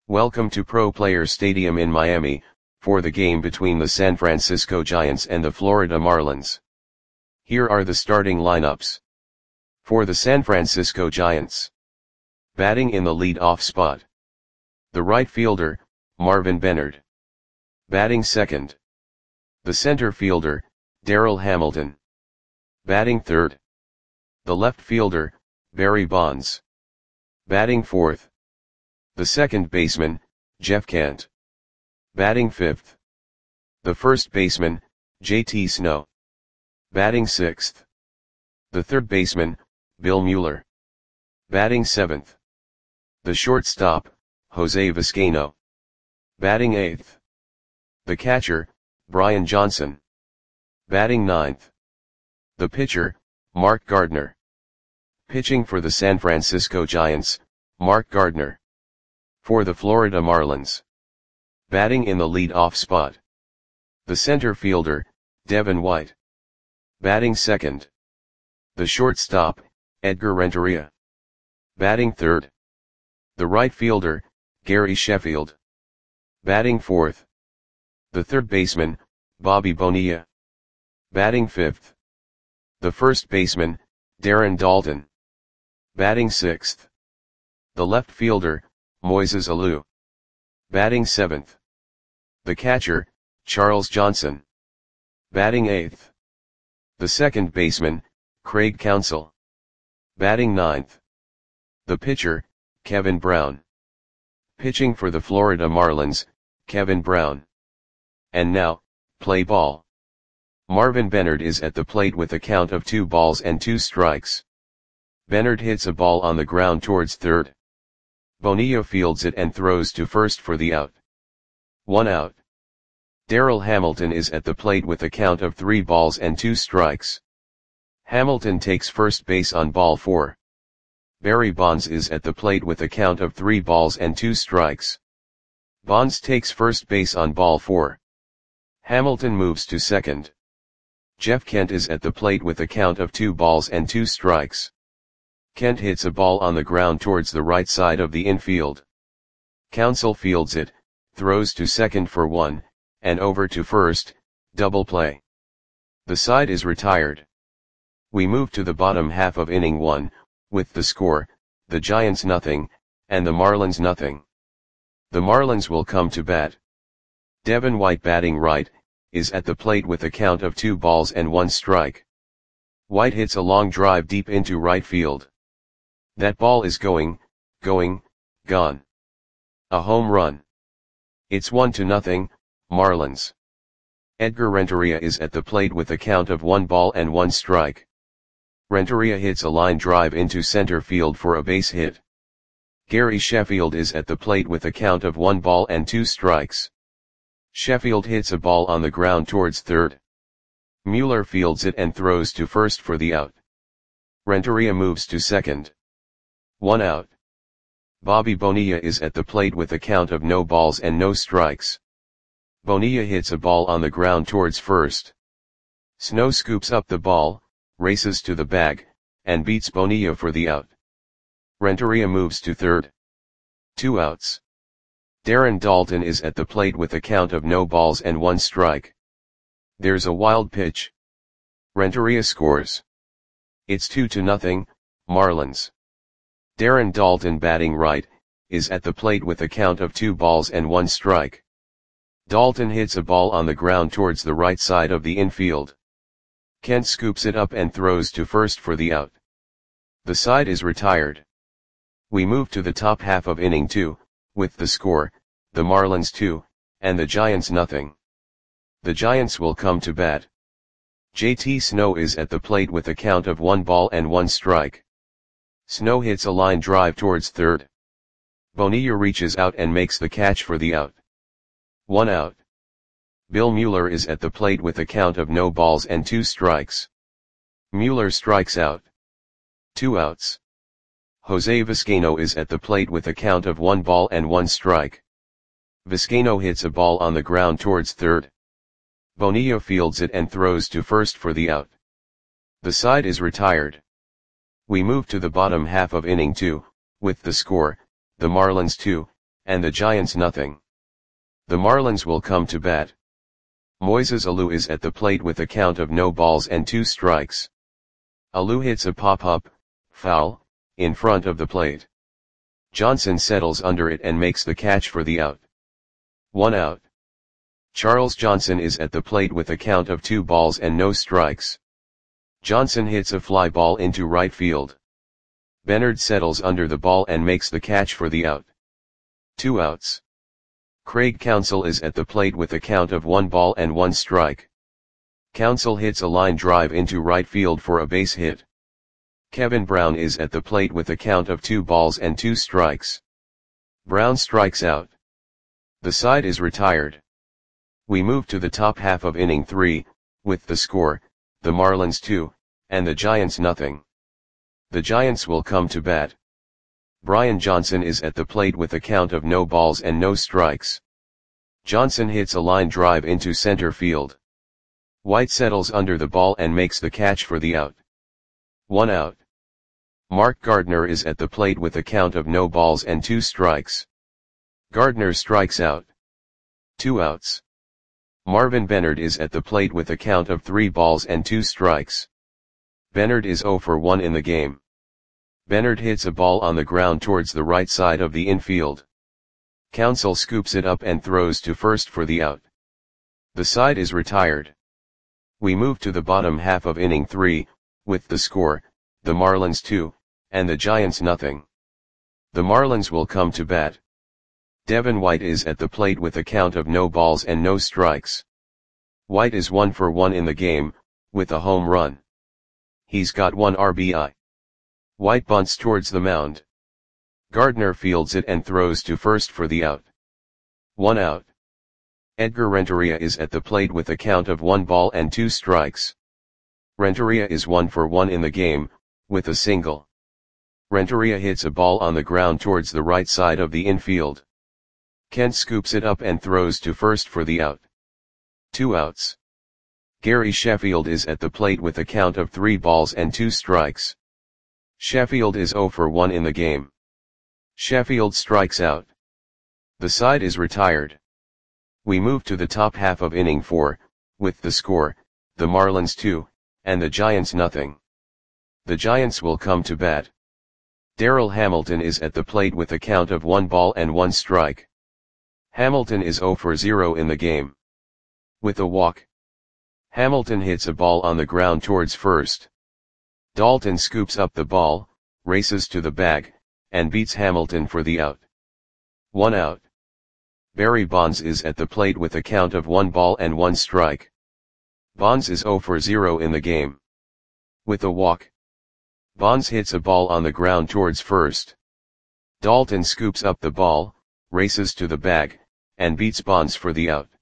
Welcome to Pro Players Stadium in Miami, for the game between the San Francisco Giants and the Florida Marlins. Here are the starting lineups. For the San Francisco Giants. Batting in the lead-off spot. The right fielder, Marvin Benard. Batting second. The center fielder, Darryl Hamilton. Batting third. The left fielder, Barry Bonds. Batting fourth. The second baseman, Jeff Kent. Batting fifth. The first baseman, JT Snow. Batting sixth. The third baseman, Bill Mueller. Batting seventh. The shortstop, Jose Vizcaino. Batting eighth. The catcher, Brian Johnson. Batting ninth. The pitcher, Mark Gardner. Pitching for the San Francisco Giants, Mark Gardner. For the Florida Marlins. Batting in the lead-off spot. The center fielder, Devin White. Batting second. The shortstop, Edgar Renteria. Batting third. The right fielder, Gary Sheffield. Batting fourth. The third baseman, Bobby Bonilla. Batting fifth. The first baseman, Darren Daulton. Batting sixth. The left fielder, Moises Alou. Batting seventh. The catcher, Charles Johnson. Batting eighth. The second baseman, Craig Counsell. Batting ninth. The pitcher, Kevin Brown. Pitching for the Florida Marlins, Kevin Brown. And now, play ball. Marvin Benard is at the plate with a count of 2 balls and 2 strikes. Benard hits a ball on the ground towards third. Bonilla fields it and throws to first for the out. 1 out. Darryl Hamilton is at the plate with a count of 3 balls and 2 strikes. Hamilton takes first base on ball 4. Barry Bonds is at the plate with a count of 3 balls and 2 strikes. Bonds takes first base on ball 4. Hamilton moves to second. Jeff Kent is at the plate with a count of 2 balls and 2 strikes. Kent hits a ball on the ground towards the right side of the infield. Counsell fields it, throws to second for 1, and over to first, double play. The side is retired. We move to the bottom half of inning 1, with the score, the Giants nothing, and the Marlins nothing. The Marlins will come to bat. Devin White batting right, is at the plate with a count of 2 balls and 1 strike. White hits a long drive deep into right field. That ball is gone. A home run. It's 1-0, Marlins. Edgar Renteria is at the plate with a count of 1 ball and 1 strike. Renteria hits a line drive into center field for a base hit. Gary Sheffield is at the plate with a count of 1 ball and 2 strikes. Sheffield hits a ball on the ground towards third. Mueller fields it and throws to first for the out. Renteria moves to second. 1 out. Bobby Bonilla is at the plate with a count of no balls and no strikes. Bonilla hits a ball on the ground towards first. Snow scoops up the ball, races to the bag, and beats Bonilla for the out. Renteria moves to third. 2 outs. Darren Daulton is at the plate with a count of no balls and 1 strike. There's a wild pitch. Renteria scores. It's 2-0, Marlins. Darren Daulton batting right, is at the plate with a count of 2 balls and 1 strike. Daulton hits a ball on the ground towards the right side of the infield. Kent scoops it up and throws to first for the out. The side is retired. We move to the top half of inning 2, with the score, the Marlins 2, and the Giants nothing. The Giants will come to bat. JT Snow is at the plate with a count of 1 ball and 1 strike. Snow hits a line drive towards third. Bonilla reaches out and makes the catch for the out. 1 out. Bill Mueller is at the plate with a count of no balls and 2 strikes. Mueller strikes out. 2 outs. Jose Vizcaino is at the plate with a count of 1 ball and 1 strike. Vizcaino hits a ball on the ground towards third. Bonilla fields it and throws to first for the out. The side is retired. We move to the bottom half of inning 2, with the score, the Marlins 2, and the Giants nothing. The Marlins will come to bat. Moises Alou is at the plate with a count of no balls and 2 strikes. Alou hits a pop-up, foul, in front of the plate. Johnson settles under it and makes the catch for the out. 1 out. Charles Johnson is at the plate with a count of 2 balls and no strikes. Johnson hits a fly ball into right field. Bernard settles under the ball and makes the catch for the out. 2 outs. Craig Counsell is at the plate with a count of 1 ball and 1 strike. Counsell hits a line drive into right field for a base hit. Kevin Brown is at the plate with a count of 2 balls and 2 strikes. Brown strikes out. The side is retired. We move to the top half of inning 3, with the score, the Marlins 2, and the Giants nothing. The Giants will come to bat. Brian Johnson is at the plate with a count of no balls and no strikes. Johnson hits a line drive into center field. White settles under the ball and makes the catch for the out. 1 out. Mark Gardner is at the plate with a count of no balls and 2 strikes. Gardner strikes out. 2 outs. Marvin Bernard is at the plate with a count of 3 balls and 2 strikes. Bernard is 0 for 1 in the game. Bernard hits a ball on the ground towards the right side of the infield. Counsell scoops it up and throws to first for the out. The side is retired. We move to the bottom half of inning 3, with the score, the Marlins 2, and the Giants nothing. The Marlins will come to bat. Devin White is at the plate with a count of no balls and no strikes. White is 1 for 1 in the game, with a home run. He's got 1 RBI. White bunts towards the mound. Gardner fields it and throws to first for the out. 1 out. Edgar Renteria is at the plate with a count of 1 ball and 2 strikes. Renteria is 1 for 1 in the game, with a single. Renteria hits a ball on the ground towards the right side of the infield. Kent scoops it up and throws to first for the out. 2 outs. Gary Sheffield is at the plate with a count of 3 balls and 2 strikes. Sheffield is 0 for 1 in the game. Sheffield strikes out. The side is retired. We move to the top half of inning 4, with the score, the Marlins 2, and the Giants nothing. The Giants will come to bat. Darrell Hamilton is at the plate with a count of 1 ball and 1 strike. Hamilton is 0 for 0 in the game. With a walk. Hamilton hits a ball on the ground towards first. Dalton scoops up the ball, races to the bag, and beats Hamilton for the out. 1 out. Barry Bonds is at the plate with a count of 1 ball and 1 strike. Bonds is 0 for 0 in the game. With a walk. Bonds hits a ball on the ground towards first. Dalton scoops up the ball, races to the bag, and beats Bonds for the out.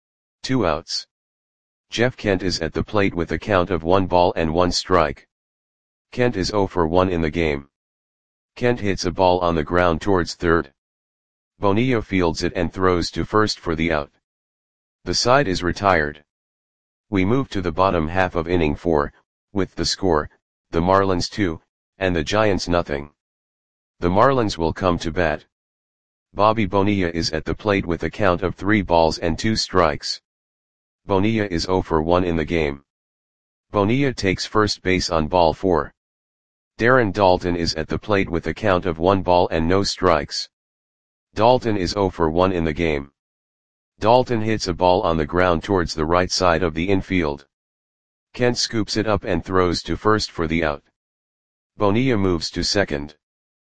2 outs. Jeff Kent is at the plate with a count of 1 ball and 1 strike. Kent is 0 for 1 in the game. Kent hits a ball on the ground towards third. Bonilla fields it and throws to first for the out. The side is retired. We move to the bottom half of inning 4, with the score, the Marlins 2, and the Giants nothing. The Marlins will come to bat. Bobby Bonilla is at the plate with a count of 3 balls and 2 strikes. Bonilla is 0 for 1 in the game. Bonilla takes first base on ball 4. Darren Daulton is at the plate with a count of 1 ball and no strikes. Daulton is 0 for 1 in the game. Daulton hits a ball on the ground towards the right side of the infield. Kent scoops it up and throws to first for the out. Bonilla moves to second.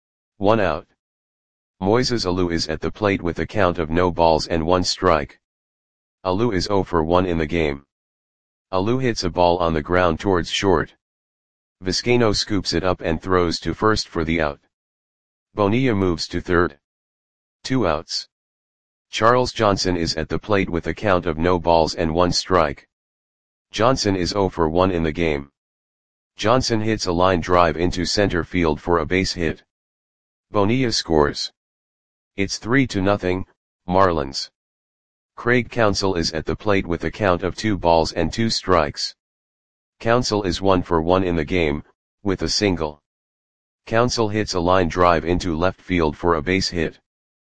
1 out. Moises Alou is at the plate with a count of no balls and 1 strike. Alou is 0 for 1 in the game. Alou hits a ball on the ground towards short. Vizcaino scoops it up and throws to first for the out. Bonilla moves to third. 2 outs. Charles Johnson is at the plate with a count of no balls and 1 strike. Johnson is 0 for 1 in the game. Johnson hits a line drive into center field for a base hit. Bonilla scores. It's 3-0, Marlins. Craig Counsell is at the plate with a count of 2 balls and 2 strikes. Counsell is 1 for 1 in the game, with a single. Counsell hits a line drive into left field for a base hit.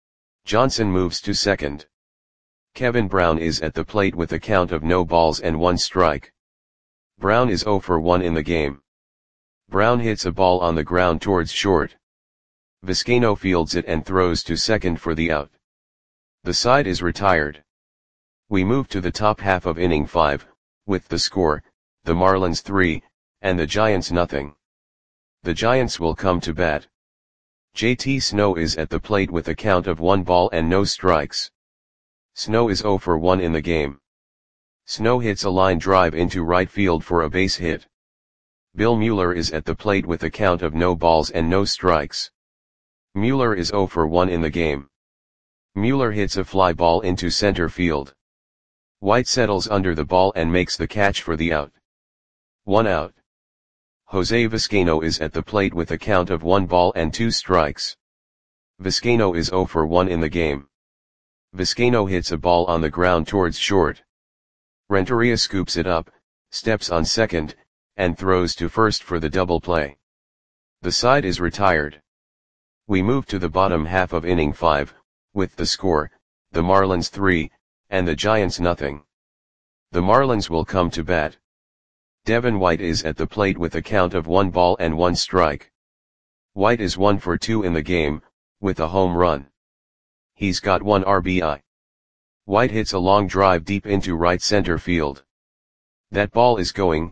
Johnson moves to second. Kevin Brown is at the plate with a count of no balls and 1 strike. Brown is 0 for 1 in the game. Brown hits a ball on the ground towards short. Vizcaino fields it and throws to second for the out. The side is retired. We move to the top half of inning 5, with the score, the Marlins 3, and the Giants nothing. The Giants will come to bat. JT Snow is at the plate with a count of 1 ball and no strikes. Snow is 0 for 1 in the game. Snow hits a line drive into right field for a base hit. Bill Mueller is at the plate with a count of no balls and no strikes. Mueller is 0 for 1 in the game. Mueller hits a fly ball into center field. White settles under the ball and makes the catch for the out. 1 out. Jose Vizcaino is at the plate with a count of 1 ball and 2 strikes. Vizcaino is 0 for 1 in the game. Vizcaino hits a ball on the ground towards short. Renteria scoops it up, steps on second, and throws to first for the double play. The side is retired. We move to the bottom half of inning 5, with the score, the Marlins 3, and the Giants nothing. The Marlins will come to bat. Devin White is at the plate with a count of 1 ball and 1 strike. White is 1 for 2 in the game, with a home run. He's got 1 RBI. White hits a long drive deep into right center field. That ball is gone.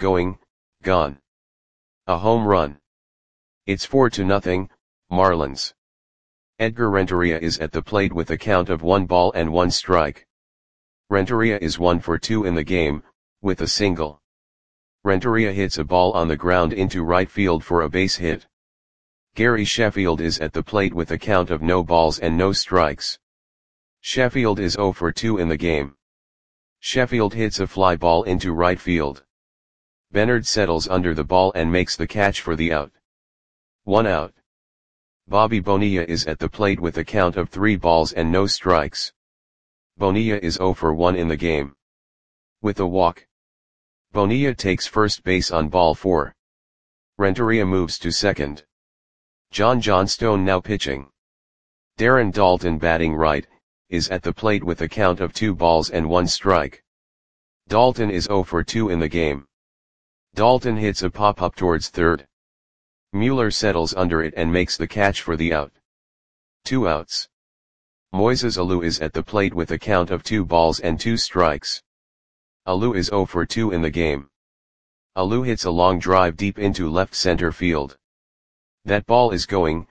A home run. It's 4-0, Marlins. Edgar Renteria is at the plate with a count of 1 ball and 1 strike. Renteria is 1 for 2 in the game, with a single. Renteria hits a ball on the ground into right field for a base hit. Gary Sheffield is at the plate with a count of no balls and no strikes. Sheffield is 0 for 2 in the game. Sheffield hits a fly ball into right field. Bernard settles under the ball and makes the catch for the out. 1 out. Bobby Bonilla is at the plate with a count of 3 balls and no strikes. Bonilla is 0 for 1 in the game. With a walk. Bonilla takes first base on ball 4. Renteria moves to second. John Johnstone now pitching. Darren Daulton batting right, is at the plate with a count of 2 balls and 1 strike. Daulton is 0 for 2 in the game. Daulton hits a pop-up towards third. Mueller settles under it and makes the catch for the out. 2 outs. Moises Alou is at the plate with a count of 2 balls and 2 strikes. Alou is 0 for 2 in the game. Alou hits a long drive deep into left center field. That ball is gone.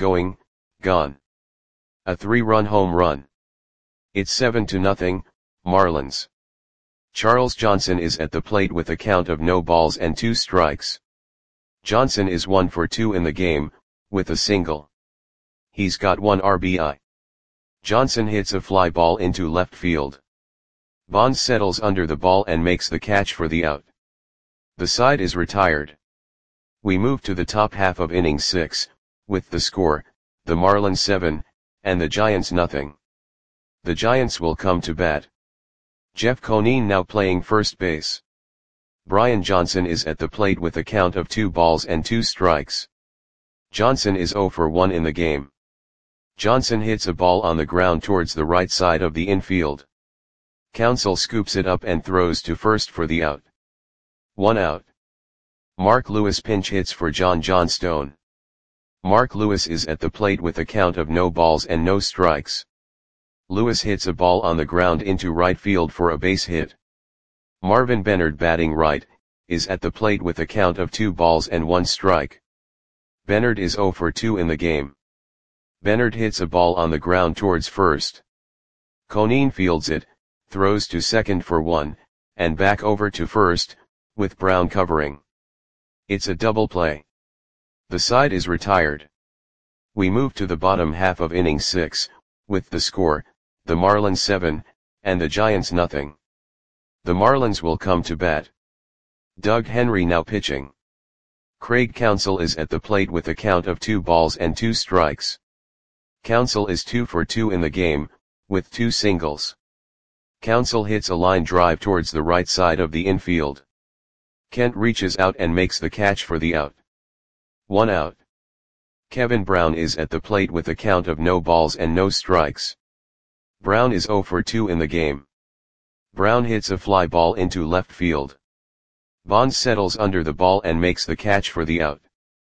A 3-run home run. It's 7-0, Marlins. Charles Johnson is at the plate with a count of no balls and 2 strikes. Johnson is 1 for 2 in the game, with a single. He's got 1 RBI. Johnson hits a fly ball into left field. Bonds settles under the ball and makes the catch for the out. The side is retired. We move to the top half of inning 6, with the score, the Marlins 7, and the Giants nothing. The Giants will come to bat. Jeff Conine now playing first base. Brian Johnson is at the plate with a count of 2 balls and 2 strikes. Johnson is 0 for 1 in the game. Johnson hits a ball on the ground towards the right side of the infield. Counsell scoops it up and throws to first for the out. 1 out. Mark Lewis pinch hits for John Johnstone. Mark Lewis is at the plate with a count of no balls and no strikes. Lewis hits a ball on the ground into right field for a base hit. Marvin Bernard batting right, is at the plate with a count of 2 balls and 1 strike. Bernard is 0 for 2 in the game. Bernard hits a ball on the ground towards first. Conine fields it, throws to second for 1, and back over to first, with Brown covering. It's a double play. The side is retired. We move to the bottom half of inning 6, with the score, the Marlins 7, and the Giants nothing. The Marlins will come to bat. Doug Henry now pitching. Craig Counsell is at the plate with a count of 2 balls and 2 strikes. Counsell is 2 for 2 in the game, with 2 singles. Counsell hits a line drive towards the right side of the infield. Kent reaches out and makes the catch for the out. 1 out. Kevin Brown is at the plate with a count of no balls and no strikes. Brown is 0 for 2 in the game. Brown hits a fly ball into left field. Bonds settles under the ball and makes the catch for the out.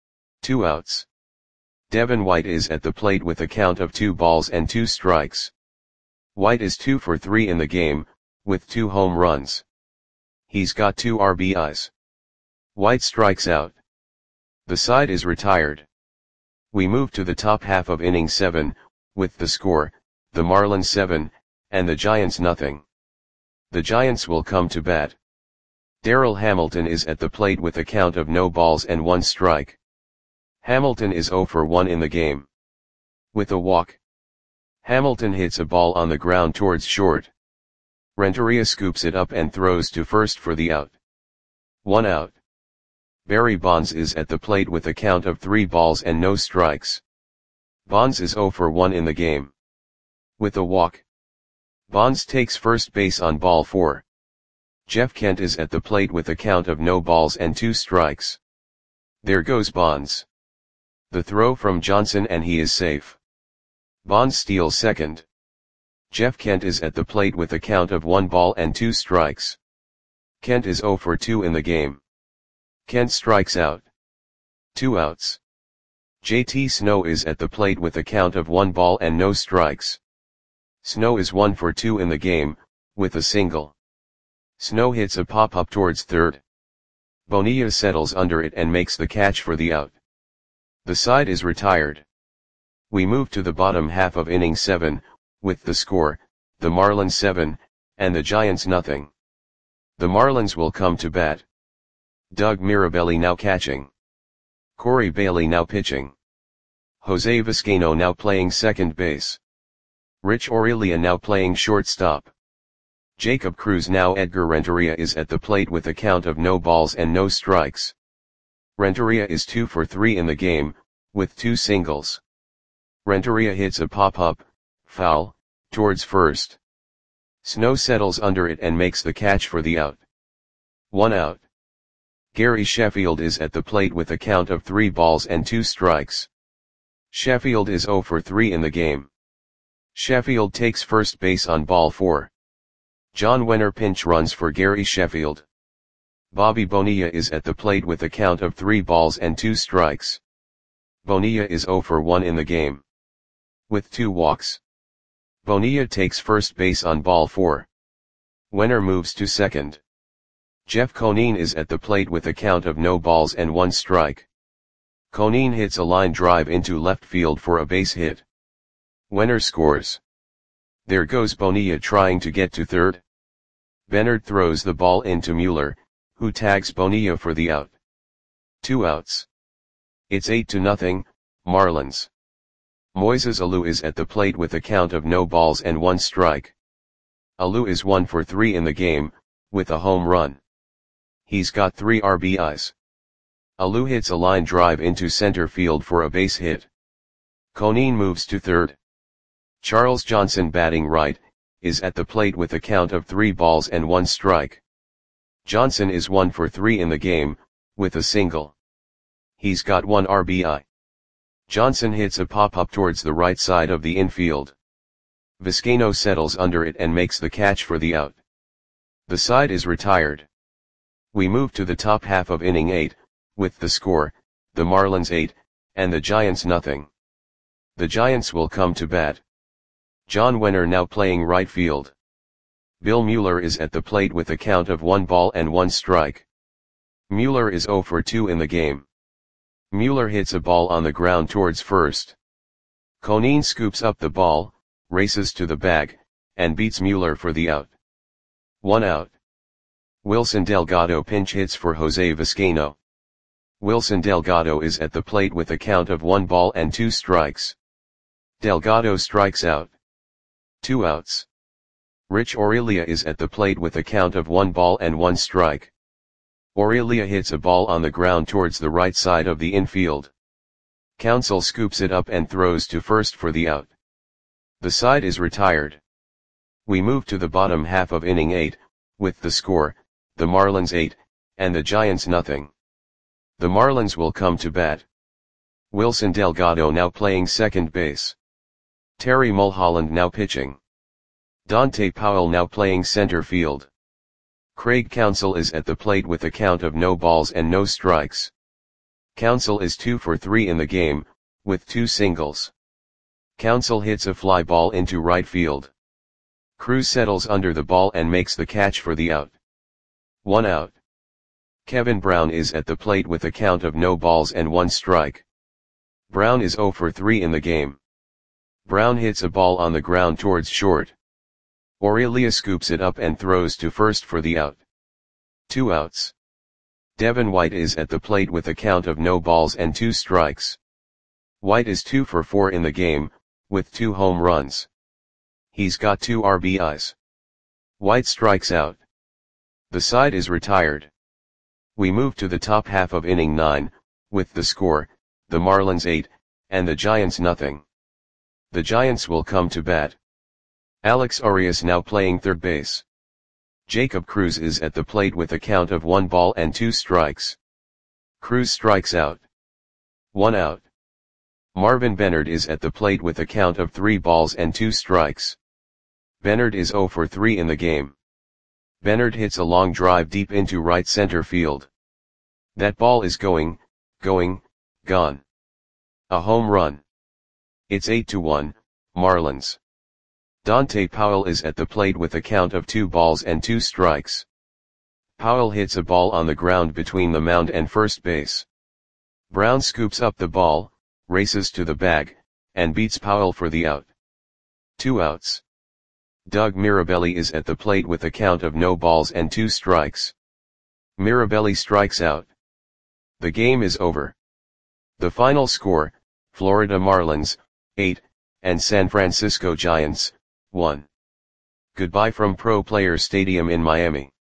2 outs. Devin White is at the plate with a count of 2 balls and 2 strikes. White is 2 for 3 in the game, with 2 home runs. He's got 2 RBIs. White strikes out. The side is retired. We move to the top half of inning 7, with the score, the Marlins 7, and the Giants nothing. The Giants will come to bat. Darryl Hamilton is at the plate with a count of no balls and 1 strike. Hamilton is 0 for 1 in the game. With a walk. Hamilton hits a ball on the ground towards short. Renteria scoops it up and throws to first for the out. 1 out. Barry Bonds is at the plate with a count of 3 balls and no strikes. Bonds is 0 for 1 in the game. With a walk. Bonds takes first base on ball 4. Jeff Kent is at the plate with a count of no balls and 2 strikes. There goes Bonds. The throw from Johnson and he is safe. Bonds steals second. Jeff Kent is at the plate with a count of 1 ball and 2 strikes. Kent is 0 for 2 in the game. Kent strikes out. 2 outs. JT Snow is at the plate with a count of 1 ball and no strikes. Snow is 1 for 2 in the game, with a single. Snow hits a pop-up towards third. Bonilla settles under it and makes the catch for the out. The side is retired. We move to the bottom half of inning 7, with the score, the Marlins 7, and the Giants nothing. The Marlins will come to bat. Doug Mirabelli now catching. Corey Bailey now pitching. Jose Vizcaino now playing second base. Rich Aurelia now playing shortstop. Jacob Cruz now. Edgar Renteria is at the plate with a count of no balls and no strikes. Renteria is 2 for 3 in the game, with 2 singles. Renteria hits a pop-up, foul, towards first. Snow settles under it and makes the catch for the out. 1 out. Gary Sheffield is at the plate with a count of 3 balls and 2 strikes. Sheffield is 0 for 3 in the game. Sheffield takes first base on ball 4. John Wenner pinch runs for Gary Sheffield. Bobby Bonilla is at the plate with a count of 3 balls and 2 strikes. Bonilla is 0 for 1 in the game. With 2 walks. Bonilla takes first base on ball 4. Wenner moves to second. Jeff Conine is at the plate with a count of no balls and 1 strike. Conine hits a line drive into left field for a base hit. Wenner scores. There goes Bonilla trying to get to third. Bennard throws the ball into Mueller, who tags Bonilla for the out. 2 outs. It's 8-0, Marlins. Moises Alou is at the plate with a count of no balls and 1 strike. Alou is 1 for 3 in the game, with a home run. He's got 3 RBIs. Alou hits a line drive into center field for a base hit. Conine moves to third. Charles Johnson, batting right, is at the plate with a count of 3 balls and 1 strike. Johnson is 1 for 3 in the game, with a single. He's got 1 RBI. Johnson hits a pop-up towards the right side of the infield. Vizcaino settles under it and makes the catch for the out. The side is retired. We move to the top half of inning 8, with the score, the Marlins 8, and the Giants nothing. The Giants will come to bat. John Wenner now playing right field. Bill Mueller is at the plate with a count of 1 ball and 1 strike. Mueller is 0 for 2 in the game. Mueller hits a ball on the ground towards first. Conine scoops up the ball, races to the bag, and beats Mueller for the out. 1 out. Wilson Delgado pinch hits for Jose Vizcaino. Wilson Delgado is at the plate with a count of 1 ball and 2 strikes. Delgado strikes out. 2 outs. Rich Aurelia is at the plate with a count of 1 ball and 1 strike. Aurelia hits a ball on the ground towards the right side of the infield. Counsell scoops it up and throws to first for the out. The side is retired. We move to the bottom half of inning 8, with the score, the Marlins 8, and the Giants nothing. The Marlins will come to bat. Wilson Delgado now playing second base. Terry Mulholland now pitching. Dante Powell now playing center field. Craig Counsell is at the plate with a count of no balls and no strikes. Counsell is 2 for 3 in the game, with 2 singles. Counsell hits a fly ball into right field. Cruz settles under the ball and makes the catch for the out. 1 out. Kevin Brown is at the plate with a count of no balls and 1 strike. Brown is 0 for 3 in the game. Brown hits a ball on the ground towards short. Aurelia scoops it up and throws to first for the out. 2 outs. Devin White is at the plate with a count of no balls and 2 strikes. White is 2 for 4 in the game, with 2 home runs. He's got 2 RBIs. White strikes out. The side is retired. We move to the top half of inning 9, with the score, the Marlins 8, and the Giants nothing. The Giants will come to bat. Alex Arias now playing third base. Jacob Cruz is at the plate with a count of 1 ball and 2 strikes. Cruz strikes out. 1 out. Marvin Bennard is at the plate with a count of 3 balls and 2 strikes. Bennard is 0 for 3 in the game. Bennard hits a long drive deep into right center field. That ball is gone. A home run. It's 8-1, Marlins. Dante Powell is at the plate with a count of 2 balls and 2 strikes. Powell hits a ball on the ground between the mound and first base. Brown scoops up the ball, races to the bag, and beats Powell for the out. 2 outs. Doug Mirabelli is at the plate with a count of no balls and 2 strikes. Mirabelli strikes out. The game is over. The final score, Florida Marlins, 8, and San Francisco Giants, 1. Goodbye from Pro Players Stadium in Miami.